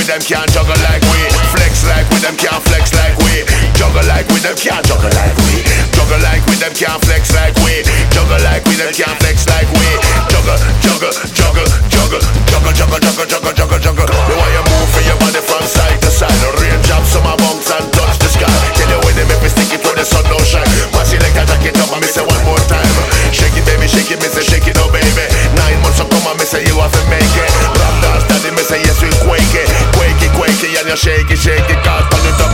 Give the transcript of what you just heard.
we, them can't juggle like we. Flex like we, them can't flex like we. Juggle like we, them can't juggle like we. Juggle like we, them can't flex like we. Juggle like we, them can't flex like we. Juggle, juggle, juggle, juggle, juggle, juggle, juggle, juggle, juggle, juggle. The way you move for your body from side to side. Range up some bounce and touch the sky. Tell you when they make me stick it when the sun don't shine. My selector jack it up and me say one more time. Shake it baby, shake it, me say shake it oh baby. 9 months to come and me say you have to make it. Rap dance daddy, me say yes we quake it. Quake it, quake it, and you shake it, cause turn it up.